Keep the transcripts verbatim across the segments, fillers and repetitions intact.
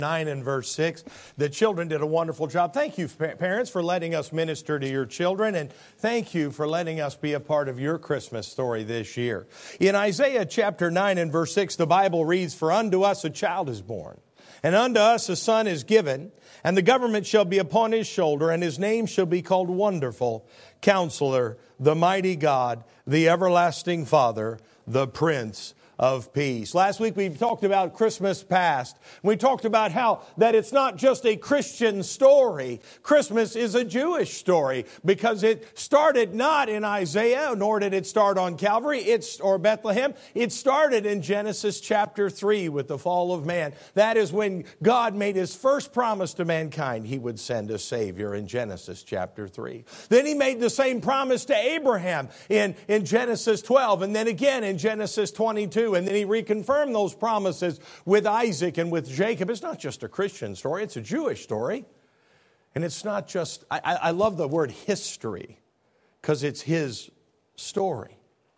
nine and verse six. The children did a wonderful job. Thank you, parents, for letting us minister to your children, and thank you for letting us be a part of your Christmas story this year. In Isaiah chapter nine and verse six, the Bible reads, "For unto us a child is born, and unto us a son is given, and the government shall be upon his shoulder, and his name shall be called Wonderful, Counselor, the Mighty God, the Everlasting Father, the Prince of Peace." Last week we talked about Christmas past. We talked about how that it's not just a Christian story. Christmas is a Jewish story because it started not in Isaiah, nor did it start on Calvary it's, or Bethlehem. It started in Genesis chapter three with the fall of man. That is when God made his first promise to mankind. He would send a Savior in Genesis chapter three. Then he made the same promise to Abraham in, in Genesis twelve, and then again in Genesis twenty-two. And then he reconfirmed those promises with Isaac and with Jacob. It's not just a Christian story, it's a Jewish story. And it's not just, I, I love the word history because it's his story.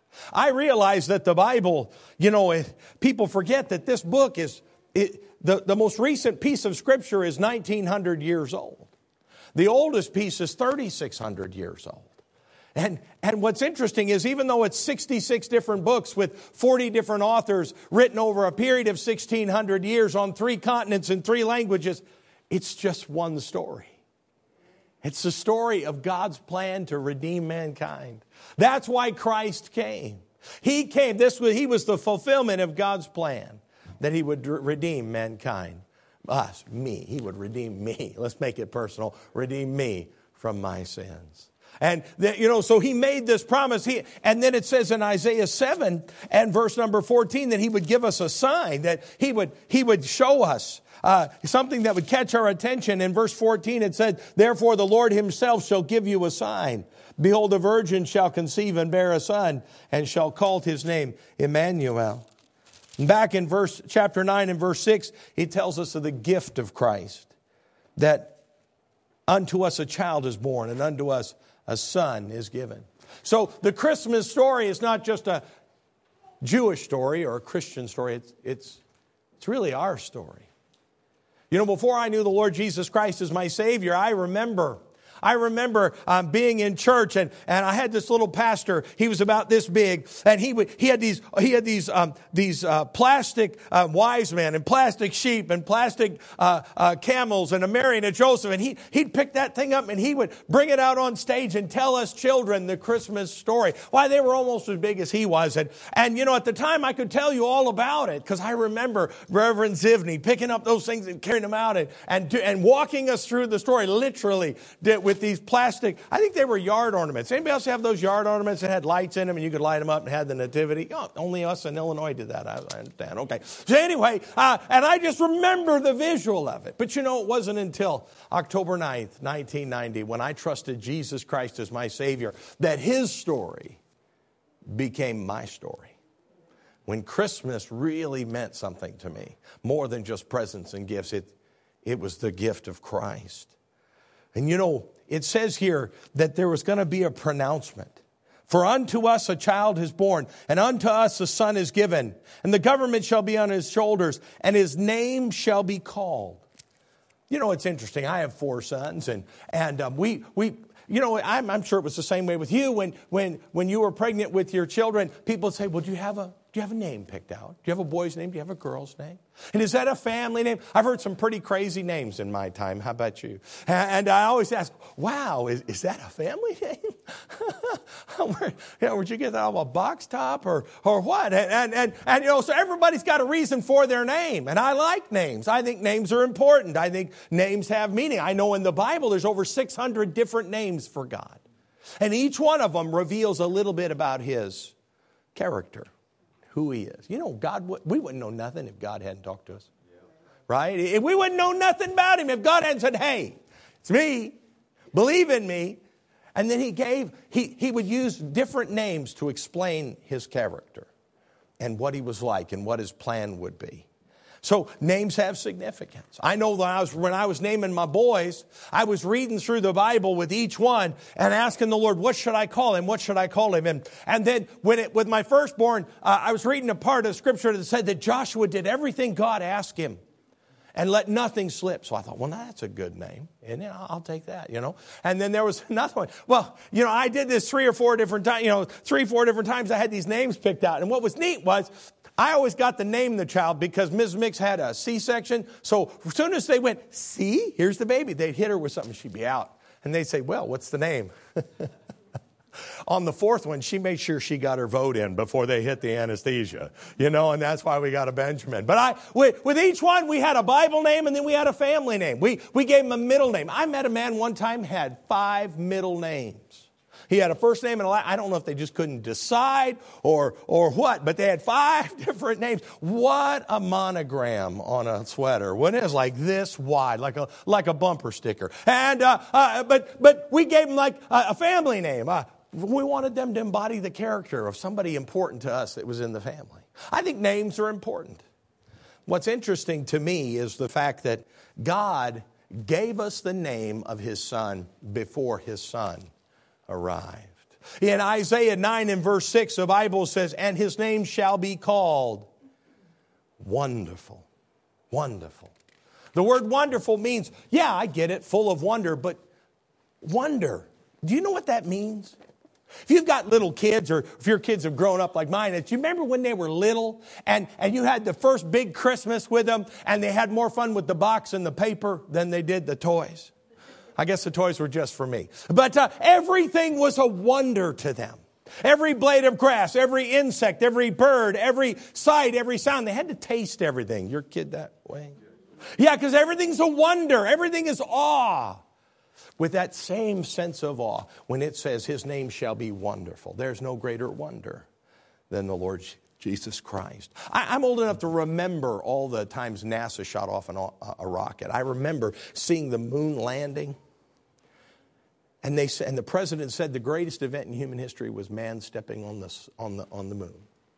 I realize that the Bible, you know, people forget that this book is, it, the, the most recent piece of Scripture is nineteen hundred years old. The oldest piece is thirty-six hundred years old. And, and what's interesting is even though it's sixty-six different books with forty different authors written over a period of sixteen hundred years on three continents in three languages, it's just one story. It's the story of God's plan to redeem mankind. That's why Christ came. He came. This was, he was the fulfillment of God's plan that he would redeem mankind. Us, me. He would redeem me. Let's make it personal. Redeem me from my sins. And, the, you know, so he made this promise. He, and then it says in Isaiah seven and verse number fourteen that he would give us a sign, that he would, he would show us uh, something that would catch our attention. In verse fourteen it said, "Therefore the Lord himself shall give you a sign. Behold, a virgin shall conceive and bear a son, and shall call his name Emmanuel." And back in verse chapter nine and verse six, he tells us of the gift of Christ, that unto us a child is born, and unto us a son is given. So the Christmas story is not just a Jewish story or a Christian story. It's, it's, it's really our story. You know, before I knew the Lord Jesus Christ as my Savior, I remember... I remember um, being in church, and, and I had this little pastor. He was about this big, and he would he had these he had these um, these uh, plastic uh, wise men and plastic sheep and plastic uh, uh, camels and a Mary and a Joseph, and he he'd pick that thing up and he would bring it out on stage and tell us children the Christmas story. Why, they were almost as big as he was, and and you know at the time I could tell you all about it because I remember Reverend Zivney picking up those things and carrying them out and and and walking us through the story literally with these plastic, I think they were yard ornaments. Anybody else have those yard ornaments that had lights in them and you could light them up and had the nativity? Oh, only us in Illinois did that. I, I understand. Okay. So anyway, uh, and I just remember the visual of it. But you know, it wasn't until October ninth, nineteen ninety, when I trusted Jesus Christ as my Savior, that his story became my story. When Christmas really meant something to me, more than just presents and gifts, it, it was the gift of Christ. And you know, it says here that there was going to be a pronouncement. "For unto us a child is born, and unto us a son is given, and the government shall be on his shoulders, and his name shall be called." You know, it's interesting. I have four sons, and and um, we we. You know, I'm, I'm sure it was the same way with you. When when when you were pregnant with your children, people would say, "Well, do you have a do you have a name picked out? Do you have a boy's name? Do you have a girl's name? And is that a family name?" I've heard some pretty crazy names in my time. How about you? And I always ask, "Wow, is, is that a family name? Where, you know, where'd you get that out of a box top or or what?" And, and and and you know, so everybody's got a reason for their name, and I like names. I think names are important. I think names have meaning. I know in the Bible there's over six hundred different names for God, and each one of them reveals a little bit about his character, who he is. You know, God, we wouldn't know nothing if God hadn't talked to us. Yeah. Right? We wouldn't know nothing about him if God hadn't said, "Hey, it's me. Believe in me." And then he gave, he, he would use different names to explain his character and what he was like and what his plan would be. So names have significance. I know that I was, when I was naming my boys, I was reading through the Bible with each one and asking the Lord, what should I call him? What should I call him? And, and then when it, with my firstborn, uh, I was reading a part of Scripture that said that Joshua did everything God asked him. and let nothing slip. So I thought, well, that's a good name. And you know, I'll take that, you know. And then there was another one. Well, you know, I did this three or four different times, you know, three, four different times I had these names picked out. And what was neat was I always got to name the child because Missus Mix had a C-section. So as soon as they went, see, here's the baby, they'd hit her with something, she'd be out. And they'd say, well, what's the name? On the fourth one, she made sure she got her vote in before they hit the anesthesia, you know, and that's why we got a Benjamin. But I, with, with each one, we had a Bible name and then we had a family name. We, we gave him a middle name. I met a man one time had five middle names. He had a first name and a last. I don't know if they just couldn't decide or or what, but they had five different names. What a monogram on a sweater. When it was like this wide, like a like a bumper sticker. And uh, uh, but but we gave them like a, a family name. Uh, we wanted them to embody the character of somebody important to us that was in the family. I think names are important. What's interesting to me is the fact that God gave us the name of His Son before His Son arrived. In Isaiah nine and verse six, the Bible says, and His name shall be called Wonderful. Wonderful. The word wonderful means, yeah, I get it, full of wonder, but wonder. Do you know what that means? If you've got little kids or if your kids have grown up like mine, do you remember when they were little and, and you had the first big Christmas with them and they had more fun with the box and the paper than they did the toys? I guess the toys were just for me. But uh, everything was a wonder to them. Every blade of grass, every insect, every bird, every sight, every sound. They had to taste everything. Your kid that way? Yeah, because everything's a wonder. Everything is awe. With that same sense of awe, when it says His name shall be wonderful, there's no greater wonder than the Lord Jesus Christ. I, I'm old enough to remember all the times NASA shot off an, a rocket. I remember seeing the moon landing. And they and the president said the greatest event in human history was man stepping on the, on the, on the moon.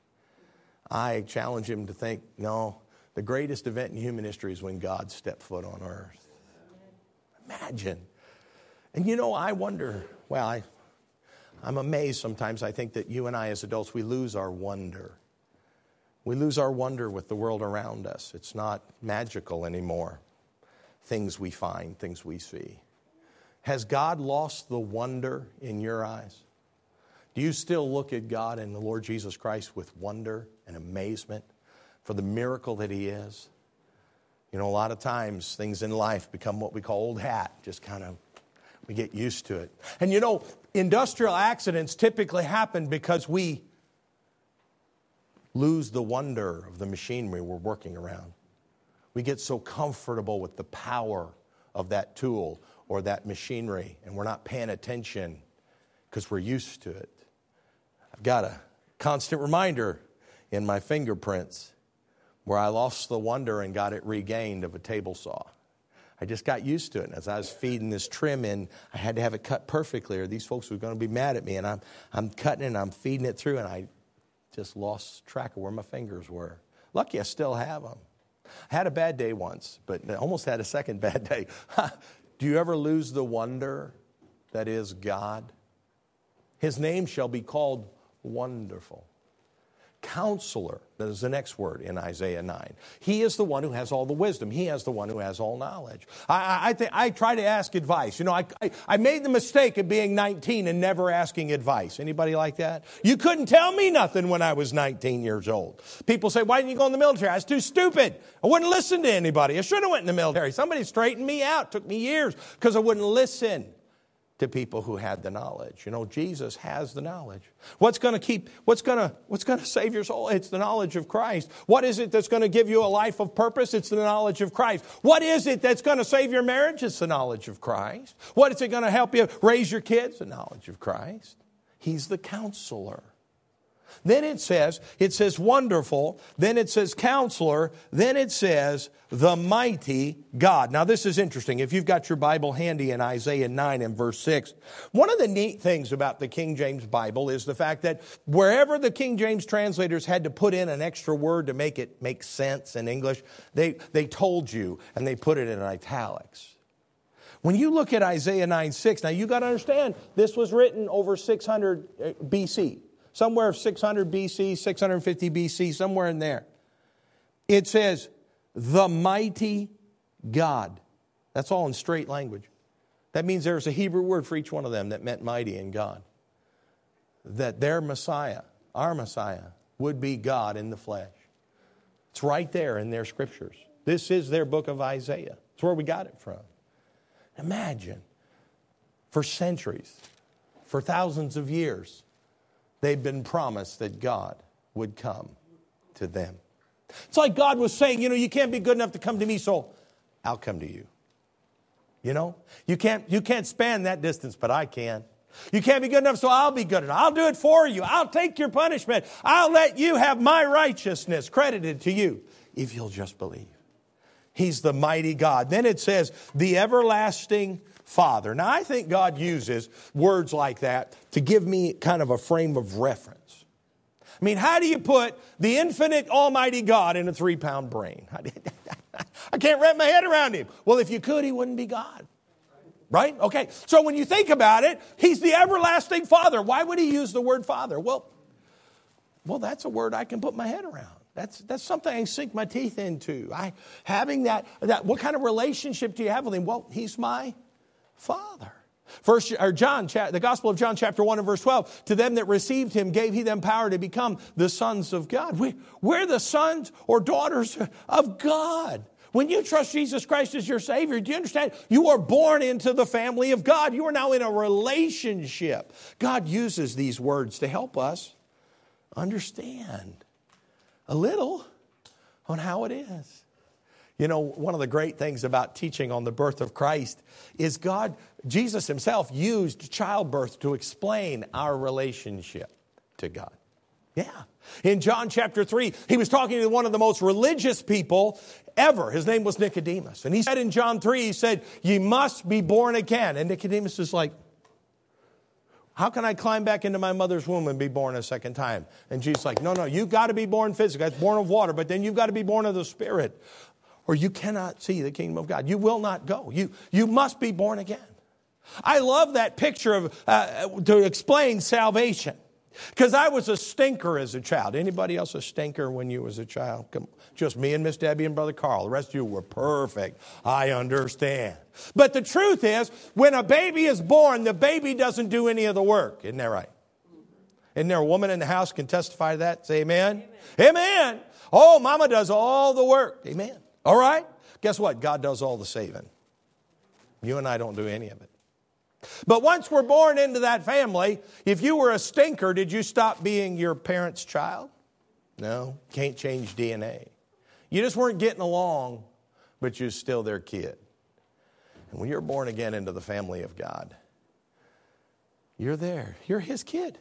I challenge him to think, no, the greatest event in human history is when God stepped foot on earth. Imagine. And you know, I wonder, well, I, I'm amazed sometimes. I think that you and I as adults, we lose our wonder. We lose our wonder with the world around us. It's not magical anymore. Things we find, things we see. Has God lost the wonder in your eyes? Do you still look at God and the Lord Jesus Christ with wonder and amazement for the miracle that He is? You know, a lot of times things in life become what we call old hat, just kind of, we get used to it. And you know, industrial accidents typically happen because we lose the wonder of the machinery we're working around. We get so comfortable with the power of that tool or that machinery, and we're not paying attention because we're used to it. I've got a constant reminder in my fingerprints where I lost the wonder and got it regained of a table saw. I just got used to it. And as I was feeding this trim in, I had to have it cut perfectly or these folks were going to be mad at me. And I'm, I'm cutting it and I'm feeding it through and I just lost track of where my fingers were. Lucky I still have them. I had a bad day once, but I almost had a second bad day. Do you ever lose the wonder that is God? His name shall be called Wonderful. Counselor, that is the next word in Isaiah nine. He is the one who has all the wisdom. He is the one who has all knowledge. I, I, I, think, I try to ask advice. You know, I, I, I made the mistake of being nineteen and never asking advice. Anybody like that? You couldn't tell me nothing when I was nineteen years old. People say, why didn't you go in the military? I was too stupid. I wouldn't listen to anybody. I should have went in the military. Somebody straightened me out. It took me years because I wouldn't listen to people who had the knowledge. You know, Jesus has the knowledge. What's going to keep, what's going to, what's going to save your soul? It's the knowledge of Christ. What is it that's going to give you a life of purpose? It's the knowledge of Christ. What is it that's going to save your marriage? It's the knowledge of Christ. What is it going to help you raise your kids? The knowledge of Christ. He's the counselor. Then it says, it says wonderful, then it says counselor, then it says the mighty God. Now this is interesting. If you've got your Bible handy in Isaiah nine and verse six, one of the neat things about the King James Bible is the fact that wherever the King James translators had to put in an extra word to make it make sense in English, they, they told you and they put it in italics. When you look at Isaiah nine six, now you got to understand, this was written over six hundred B C. Somewhere six hundred B C, six hundred fifty B C, somewhere in there. It says, the mighty God. That's all in straight language. That means there's a Hebrew word for each one of them that meant mighty in God. That their Messiah, our Messiah, would be God in the flesh. It's right there in their scriptures. This is their book of Isaiah. It's where we got it from. Imagine, for centuries, for thousands of years, they've been promised that God would come to them. It's like God was saying, you know, you can't be good enough to come to me, so I'll come to you. You know, you can't, you can't span that distance, but I can. You can't be good enough, so I'll be good enough. I'll do it for you. I'll take your punishment. I'll let you have my righteousness credited to you if you'll just believe. He's the mighty God. Then it says, the everlasting Father. Now, I think God uses words like that to give me kind of a frame of reference. I mean, how do you put the infinite almighty God in a three-pound brain? I can't wrap my head around him. Well, if you could, he wouldn't be God. Right? Okay. So when you think about it, he's the everlasting Father. Why would he use the word Father? Well, well, that's a word I can put my head around. That's that's something I can sink my teeth into. I having that that what kind of relationship do you have with him? Well, he's my Father. First, or John, the Gospel of John, chapter one and verse twelve. To them that received him, gave he them power to become the sons of God. We, we're the sons or daughters of God. When you trust Jesus Christ as your Savior, do you understand? You are born into the family of God. You are now in a relationship. God uses these words to help us understand a little on how it is. You know, one of the great things about teaching on the birth of Christ is God, Jesus himself used childbirth to explain our relationship to God. Yeah. In John chapter three, he was talking to one of the most religious people ever. His name was Nicodemus. And he said in John three, he said, "Ye must be born again." And Nicodemus is like, "How can I climb back into my mother's womb and be born a second time?" And Jesus is like, no, no, you've got to be born physically. That's born of water, but then you've got to be born of the Spirit, or you cannot see the kingdom of God. You will not go. You, you must be born again. I love that picture of uh, to explain salvation. Because I was a stinker as a child. Anybody else a stinker when you was a child? Come, just me and Miss Debbie and Brother Carl. The rest of you were perfect. I understand. But the truth is, when a baby is born, the baby doesn't do any of the work. Isn't that right? Isn't there a woman in the house can testify to that? Say amen. Amen. Amen. Oh, mama does all the work. Amen. All right. Guess what? God does all the saving. You and I don't do any of it. But once we're born into that family, if you were a stinker, did you stop being your parents' child? No, can't change D N A. You just weren't getting along, but you're still their kid. And when you're born again into the family of God, you're there. You're his kid.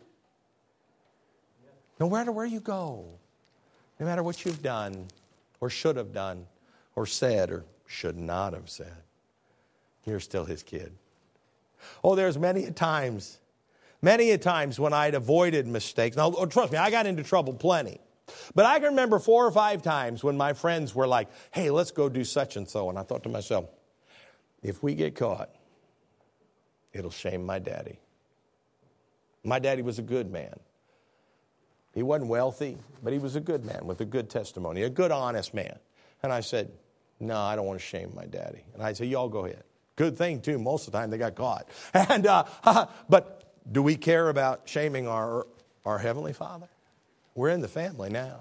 No matter where you go, no matter what you've done or should have done or said or should not have said, you're still his kid. Oh, there's many a times, many a times when I'd avoided mistakes. Now, trust me, I got into trouble plenty. But I can remember four or five times when my friends were like, "Hey, let's go do such and so." And I thought to myself, if we get caught, it'll shame my daddy. My daddy was a good man. He wasn't wealthy, but he was a good man with a good testimony, a good, honest man. And I said, no, I don't want to shame my daddy. And I said, y'all go ahead. Good thing, too. Most of the time, they got caught. And uh, But do we care about shaming our, our Heavenly Father? We're in the family now.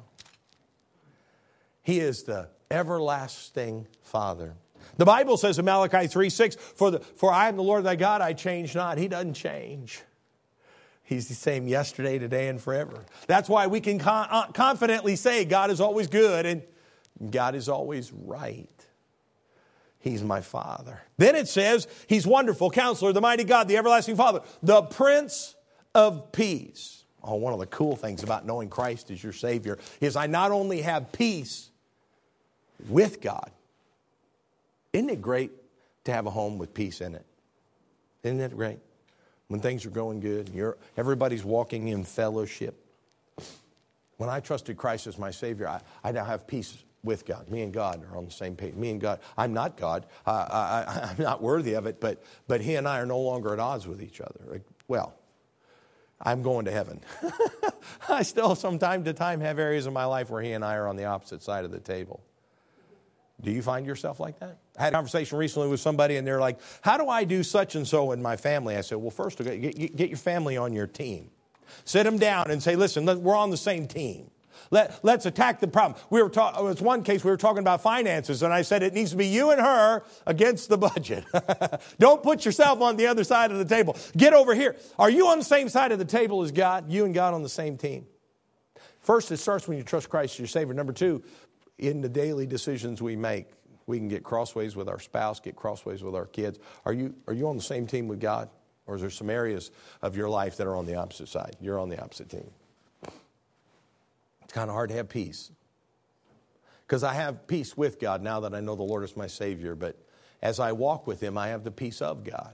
He is the everlasting Father. The Bible says in Malachi three six, for, the, for I am the Lord thy God, I change not. He doesn't change. He's the same yesterday, today, and forever. That's why we can con- confidently say God is always good and God is always right. He's my Father. Then it says, He's wonderful, Counselor, the mighty God, the everlasting Father, the Prince of Peace. Oh, one of the cool things about knowing Christ as your Savior is I not only have peace with God. Isn't it great to have a home with peace in it? Isn't it great? When things are going good, you're, everybody's walking in fellowship. When I trusted Christ as my Savior, I, I now have peace with God. Me and God are on the same page. Me and God, I'm not God. Uh, I, I'm not worthy of it, but, but He and I are no longer at odds with each other. Well, I'm going to heaven. I still, from time to time, have areas of my life where He and I are on the opposite side of the table. Do you find yourself like that? I had a conversation recently with somebody, and they're like, how do I do such and so in my family? I said, well, first, get, get your family on your team. Sit them down and say, listen, we're on the same team. Let, let's attack the problem. We were talking, it was one case we were talking about finances, and I said it needs to be you and her against the budget. Don't put yourself on the other side of the table. Get over here. Are you on the same side of the table as God? You and God on the same team. First, it starts when you trust Christ as your Savior. Number two, in the daily decisions we make, we can get crossways with our spouse, get crossways with our kids. Are you, are you on the same team with God? Or is there some areas of your life that are on the opposite side? You're on the opposite team. It's kind of hard to have peace. Because I have peace with God now that I know the Lord is my Savior. But as I walk with Him, I have the peace of God.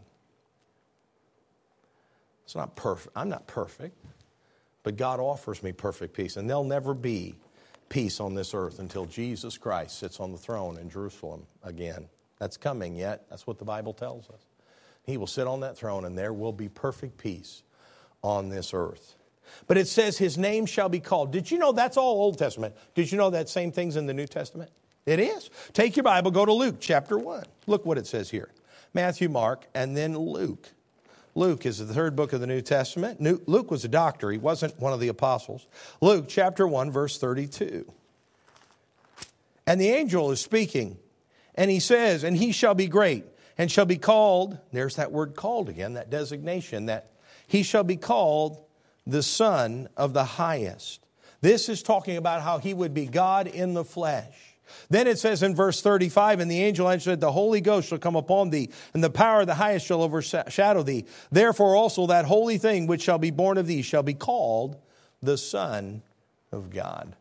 It's not perfect. I'm not perfect. But God offers me perfect peace. And there'll never be peace on this earth until Jesus Christ sits on the throne in Jerusalem again. That's coming yet. That's what the Bible tells us. He will sit on that throne, and there will be perfect peace on this earth. But it says His name shall be called. Did you know that's all Old Testament? Did you know that same thing's in the New Testament? It is. Take your Bible, go to Luke chapter one. Look what it says here. Matthew, Mark, and then Luke. Luke is the third book of the New Testament. Luke was a doctor. He wasn't one of the apostles. Luke chapter one, verse thirty-two. And the angel is speaking, and he says, and he shall be great, and shall be called, there's that word called again, that designation, that he shall be called the Son of the Highest. This is talking about how he would be God in the flesh. Then it says in verse thirty-five, and the angel answered, the Holy Ghost shall come upon thee, and the power of the Highest shall overshadow thee. Therefore also that holy thing which shall be born of thee shall be called the Son of God.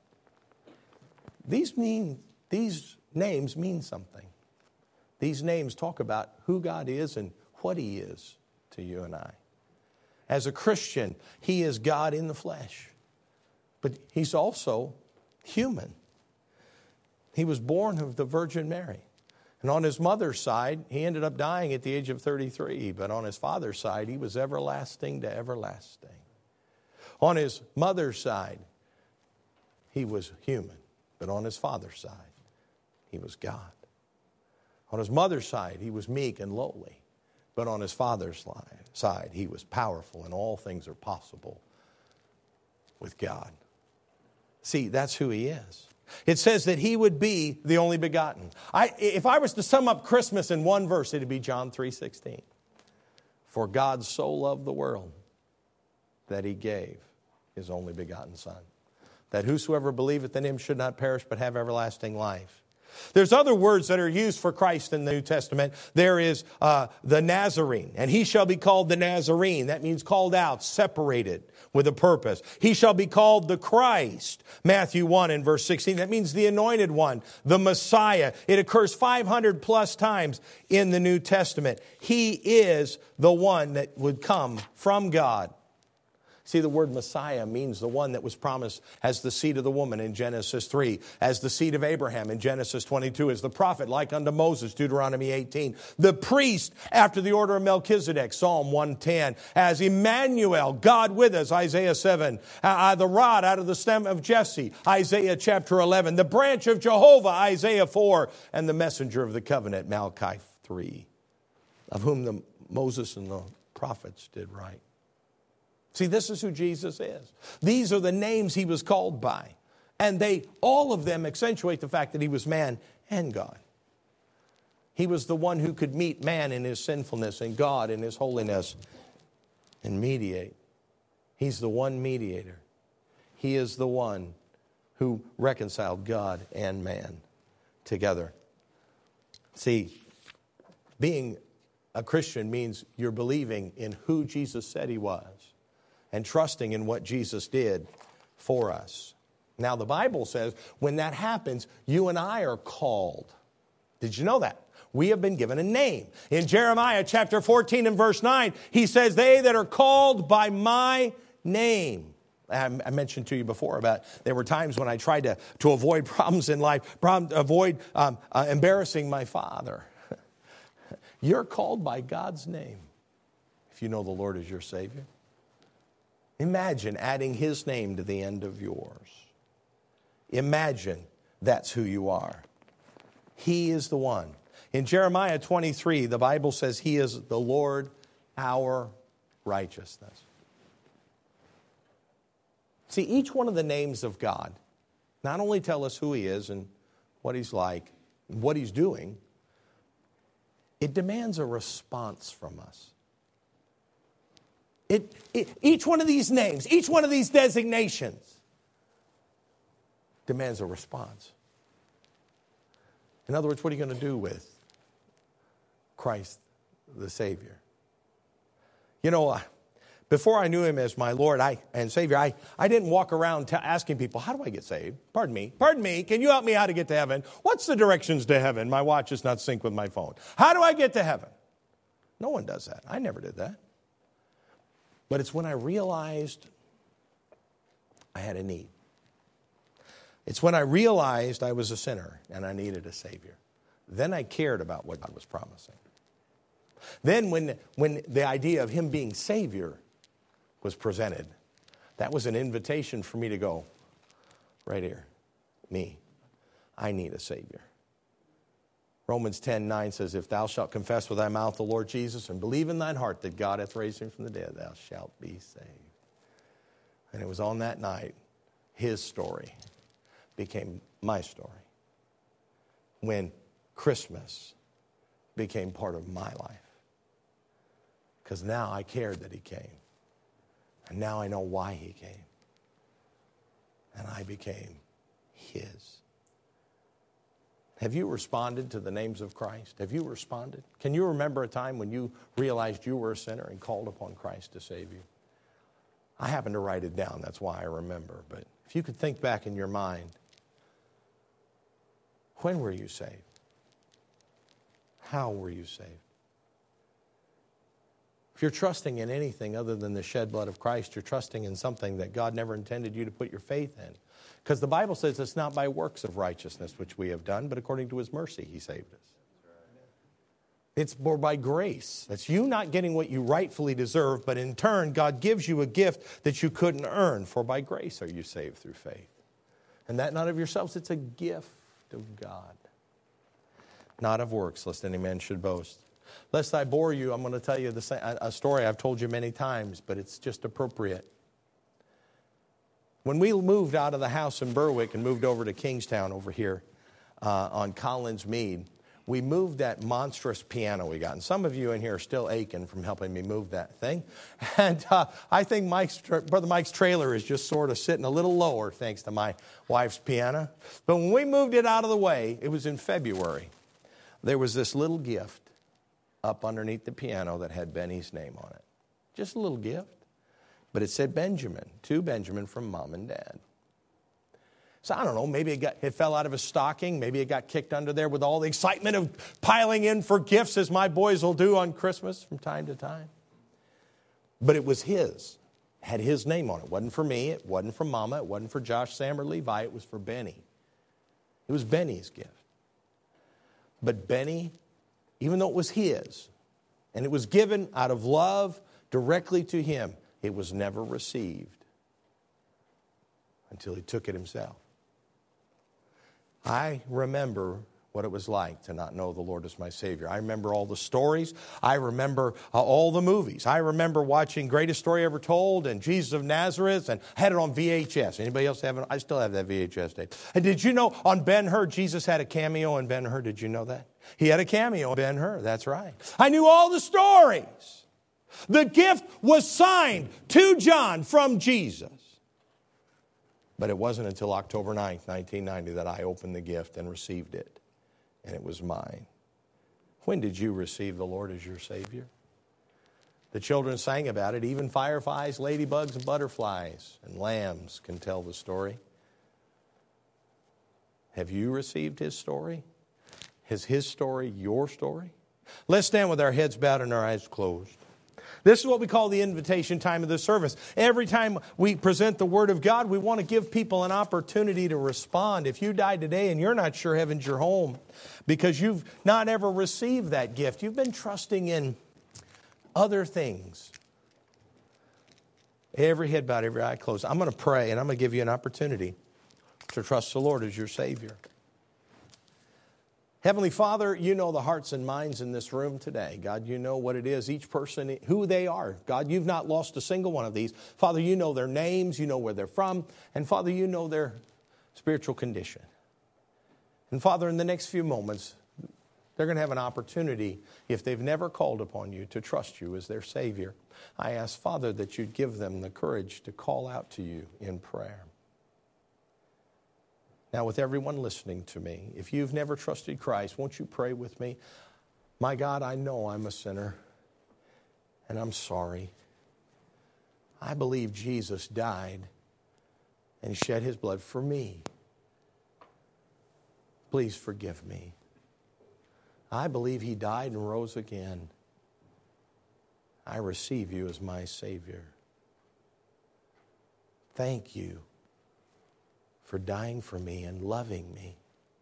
These mean, these names mean something. These names talk about who God is and what He is to you and I. As a Christian, He is God in the flesh, but He's also human. He was born of the Virgin Mary. And on His mother's side, He ended up dying at the age of thirty-three. But on His father's side, He was everlasting to everlasting. On His mother's side, He was human. But on His father's side, He was God. On His mother's side, He was meek and lowly. But on His father's side, He was powerful, and all things are possible with God. See, that's who He is. It says that He would be the only begotten. I, if I was to sum up Christmas in one verse, it would be John three sixteen. For God so loved the world that He gave His only begotten Son, that whosoever believeth in Him should not perish but have everlasting life. There's other words that are used for Christ in the New Testament. There is uh, the Nazarene, and He shall be called the Nazarene. That means called out, separated with a purpose. He shall be called the Christ. Matthew one and verse sixteen. That means the anointed one, the Messiah. It occurs five hundred plus times in the New Testament. He is the one that would come from God. See, the word Messiah means the one that was promised as the seed of the woman in Genesis three, as the seed of Abraham in Genesis twenty-two, as the prophet like unto Moses, Deuteronomy eighteen, the priest after the order of Melchizedek, Psalm one ten, as Emmanuel, God with us, Isaiah seven, uh, the rod out of the stem of Jesse, Isaiah chapter eleven, the branch of Jehovah, Isaiah four, and the messenger of the covenant, Malachi three, of whom the Moses and the prophets did write. See, this is who Jesus is. These are the names He was called by. And they, all of them accentuate the fact that He was man and God. He was the one who could meet man in his sinfulness and God in His holiness and mediate. He's the one mediator. He is the one who reconciled God and man together. See, being a Christian means you're believing in who Jesus said He was, and trusting in what Jesus did for us. Now, the Bible says when that happens, you and I are called. Did you know that? We have been given a name. In Jeremiah chapter fourteen and verse nine, He says, they that are called by my name. I mentioned to you before about there were times when I tried to, to avoid problems in life, problem, avoid um, uh, embarrassing my father. You're called by God's name if you know the Lord is your Savior. Imagine adding His name to the end of yours. Imagine that's who you are. He is the one. In Jeremiah twenty-three, the Bible says He is the Lord, our righteousness. See, each one of the names of God not only tell us who He is and what He's like, and what He's doing, it demands a response from us. It, it, each one of these names, each one of these designations demands a response. In other words, what are you going to do with Christ the Savior? You know, before I knew Him as my Lord I, and Savior, I, I didn't walk around t- asking people, how do I get saved? Pardon me. Pardon me. Can you help me how to get to heaven? What's the directions to heaven? My watch is not synced with my phone. How do I get to heaven? No one does that. I never did that. But it's when I realized I had a need. It's when I realized I was a sinner and I needed a Savior. Then I cared about what God was promising. Then when, when the idea of Him being Savior was presented, that was an invitation for me to go, right here, me, I need a Savior. Romans ten nine says, if thou shalt confess with thy mouth the Lord Jesus and believe in thine heart that God hath raised Him from the dead, thou shalt be saved. And it was on that night, His story became my story. When Christmas became part of my life. Because now I cared that He came. And now I know why He came. And I became His. Have you responded to the names of Christ? Have you responded? Can you remember a time when you realized you were a sinner and called upon Christ to save you? I happened to write it down. That's why I remember. But if you could think back in your mind, when were you saved? How were you saved? If you're trusting in anything other than the shed blood of Christ, you're trusting in something that God never intended you to put your faith in. Because the Bible says it's not by works of righteousness which we have done, but according to His mercy He saved us. It's more by grace. That's you not getting what you rightfully deserve, but in turn God gives you a gift that you couldn't earn. For by grace are you saved through faith. And that not of yourselves, it's a gift of God. Not of works, lest any man should boast. Lest I bore you, I'm going to tell you the same, a story I've told you many times, but it's just appropriate. When we moved out of the house in Berwick and moved over to Kingstown over here uh, on Collins Mead, we moved that monstrous piano we got. And some of you in here are still aching from helping me move that thing. And uh, I think Mike's, Brother Mike's trailer is just sort of sitting a little lower thanks to my wife's piano. But when we moved it out of the way, it was in February. There was this little gift up underneath the piano that had Benny's name on it. Just a little gift. But it said Benjamin, to Benjamin from Mom and Dad. So I don't know, maybe it, got, it fell out of his stocking. Maybe it got kicked under there with all the excitement of piling in for gifts as my boys will do on Christmas from time to time. But it was his. It had his name on it. It wasn't for me. It wasn't for Mama. It wasn't for Josh, Sam, or Levi. It was for Benny. It was Benny's gift. But Benny, even though it was his, and it was given out of love directly to him, it was never received until he took it himself. I remember what it was like to not know the Lord as my Savior. I remember all the stories. I remember uh, all the movies. I remember watching Greatest Story Ever Told and Jesus of Nazareth, and had it on V H S. Anybody else have it? I still have that V H S tape. And did you know on Ben-Hur, Jesus had a cameo in Ben-Hur? Did you know that? He had a cameo in Ben-Hur. That's right. I knew all the stories. The gift was signed to John from Jesus. But it wasn't until October ninth, nineteen ninety, that I opened the gift and received it. And it was mine. When did you receive the Lord as your Savior? The children sang about it. Even fireflies, ladybugs, and butterflies and lambs can tell the story. Have you received His story? Is His story your story? Let's stand with our heads bowed and our eyes closed. This is what we call the invitation time of the service. Every time we present the Word of God, we want to give people an opportunity to respond. If you died today and you're not sure heaven's your home because you've not ever received that gift, you've been trusting in other things. Every head bowed, every eye closed. I'm going to pray and I'm going to give you an opportunity to trust the Lord as your Savior. Heavenly Father, you know the hearts and minds in this room today. God, you know what it is, each person, who they are. God, you've not lost a single one of these. Father, you know their names, you know where they're from, and Father, you know their spiritual condition. And Father, in the next few moments, they're going to have an opportunity, if they've never called upon you, to trust you as their Savior. I ask, Father, that you'd give them the courage to call out to you in prayer. Now, with everyone listening to me, if you've never trusted Christ, won't you pray with me? My God, I know I'm a sinner, and I'm sorry. I believe Jesus died and shed his blood for me. Please forgive me. I believe he died and rose again. I receive you as my Savior. Thank you for dying for me and loving me.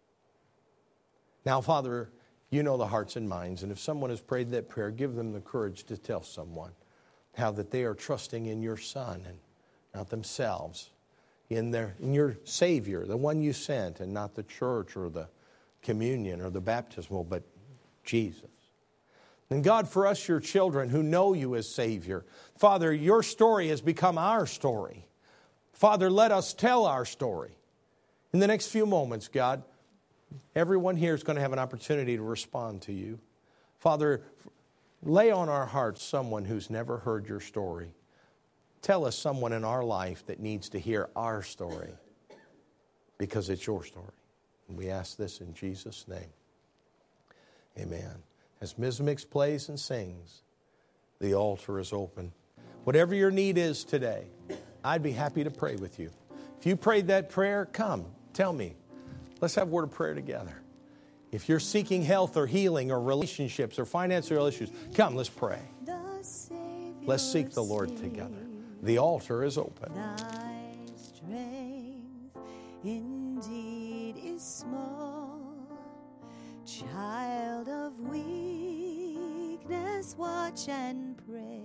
Now, Father, you know the hearts and minds, and if someone has prayed that prayer, give them the courage to tell someone how that they are trusting in your Son and not themselves, in their in your Savior, the one you sent, and not the church or the communion or the baptismal, but Jesus. And God, for us, your children who know you as Savior, Father, your story has become our story. Father, let us tell our story. In the next few moments, God, everyone here is going to have an opportunity to respond to you. Father, lay on our hearts someone who's never heard your story. Tell us someone in our life that needs to hear our story because it's your story. And we ask this in Jesus' name. Amen. As Miz Mix plays and sings, the altar is open. Whatever your need is today, I'd be happy to pray with you. If you prayed that prayer, come, tell me. Let's have a word of prayer together. If you're seeking health or healing or relationships or financial issues, come, let's pray. Let's seek the Lord together. The altar is open. Thy strength indeed is small, child of weakness, watch and pray.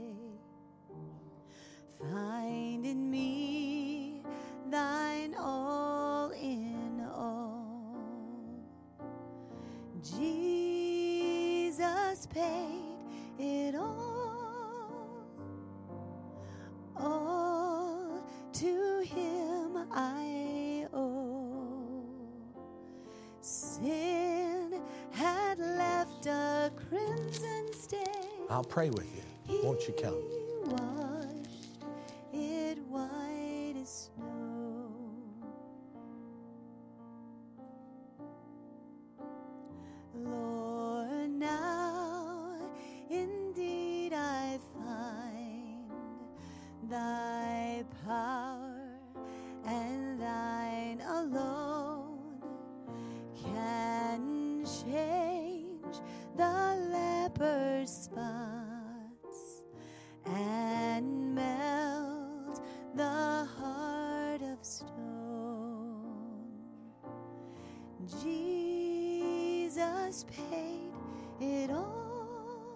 Find in me thine all in all. Jesus paid it all. All to him I owe. Sin had left a crimson stain. I'll pray with you. Won't you come? Washed it white as snow. Lord, now indeed I find thy power and thine alone can change the leper's spots and melt the heart of stone. Jesus paid it all.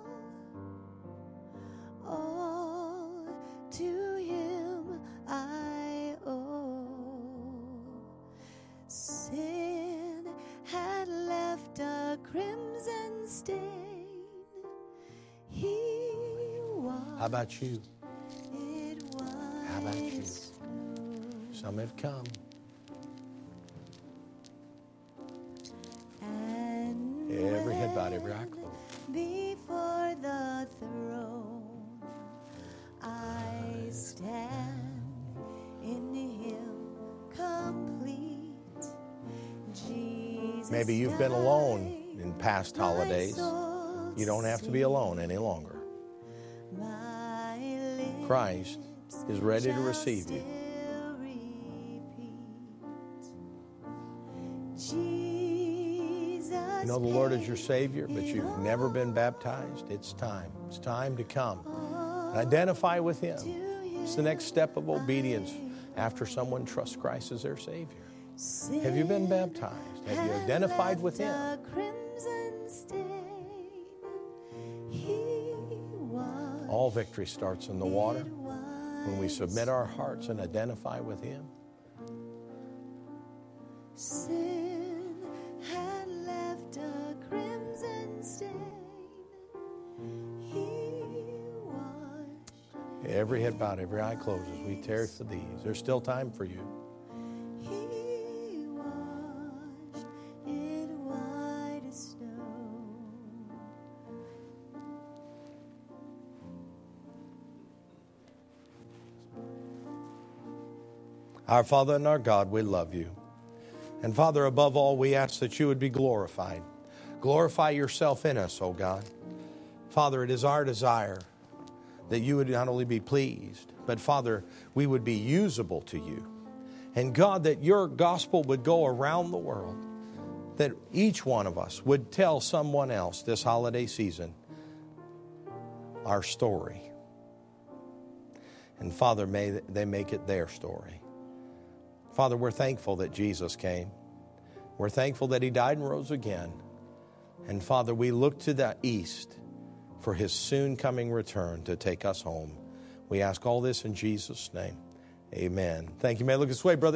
All to him I owe. Sin had left a crimson stain. He washed How about you? it white How about you? as snow. Some have come. And Every head bowed, every eye closed. before the throne I stand in him complete. Jesus Maybe you've been alone died, in past my holidays. soul You don't have to be alone any longer. My lips Christ is ready to shall receive you. still repeat. Jesus You know the Lord is your paid Savior, but it you've never been baptized. It's time. It's time to come. Identify with him. It's the next step of obedience after someone trusts Christ as their Savior. Have you been baptized? Have you identified with him? a crimson stain. He washed All victory starts in the water it when we white submit our hearts and identify with him. Sin had left a every head bowed, every eye closed as we tarry for these. There's still time for you. He washed it white as snow. Our Father and our God, we love you. And Father, above all, we ask that you would be glorified. Glorify yourself in us, oh God. Father, it is our desire that you would not only be pleased, but Father, we would be usable to you. And God, that your gospel would go around the world, that each one of us would tell someone else this holiday season our story. And Father, may they make it their story. Father, we're thankful that Jesus came. We're thankful that he died and rose again. And Father, we look to the east for his soon coming return to take us home. We ask all this in Jesus' name. Amen. Thank you. May I look this way, brother.